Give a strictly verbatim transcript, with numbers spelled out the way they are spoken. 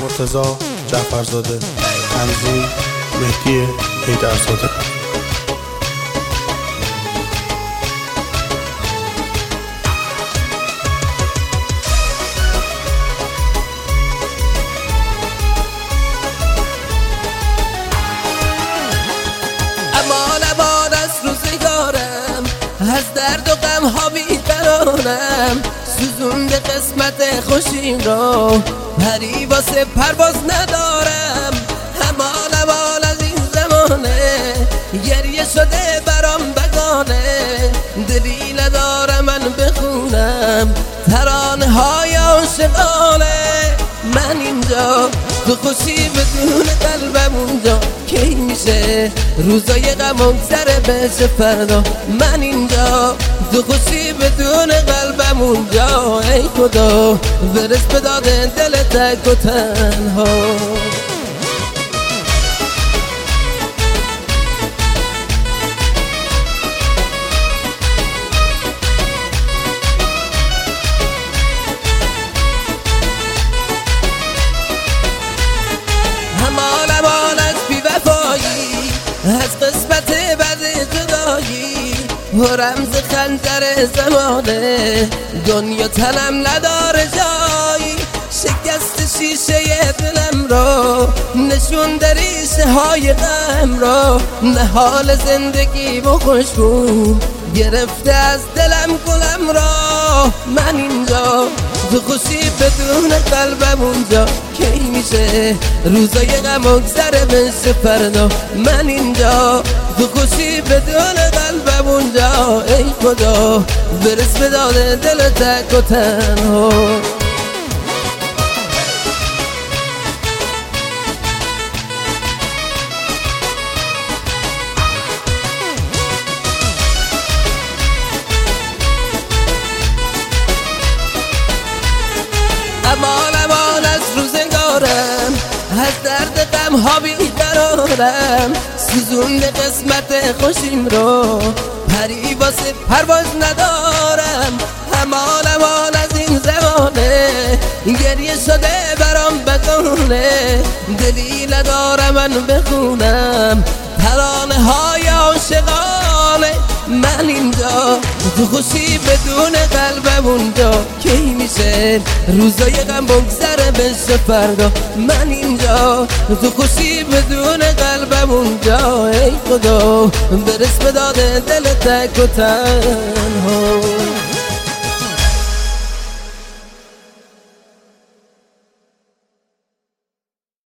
مرتضی جعفرزاده. تنظیم مهدی حیدرزاده. امان امان از روزگارم، از درد و غم ها بیقرارم، سوزونده قسمت خوشیم را، پری واسه پرواز ندارم. امان امان از این زمانه، گریه شده برام بگانه، دلی ندارم من بخونم ترانه های عاشقانه. من اینجا تو خوشی بدون قلبم اونجا، کی میشه روزای غم گذره بشه فردا. من اینجا تو خوشی بدون قلبم اونجا، ای خدا برس به داد دل تک و تنها. امان امان از بی‌وفایی، از قسمت بد جدایی، و رمز خنجر زمانه، دنیا تنم نداره جایی. شکست شیشه دلم را، نشون در ریشه های غم را، نهال زندگی و خوشبو گرفته از دلم گلم را. من اینجا تو خوشی بدون قلبم اونجا، کی میشه روزای غم گذره بشه فردا. من اینجا تو خوشی بدون قلبم اونجا، ای خدا برس به داد دل تک و تنها. امان امان از روزگارم، از درد غم ها بیقرارم، سوزونده قسمت خوشیم رو، پری واسه پرواز ندارم. امان امان از این زمانه، گریه شده برام بگانه، دلی ندارم من بخونم ترانه های عاشقانه. من اینجا تو خوشی بدون قلبم اونجا، کی میشه روزای غم بگذره بشه فردا. من اینجا تو خوشی بدون قلبم اونجا، ای خدا برس به داد دل تک و تنها.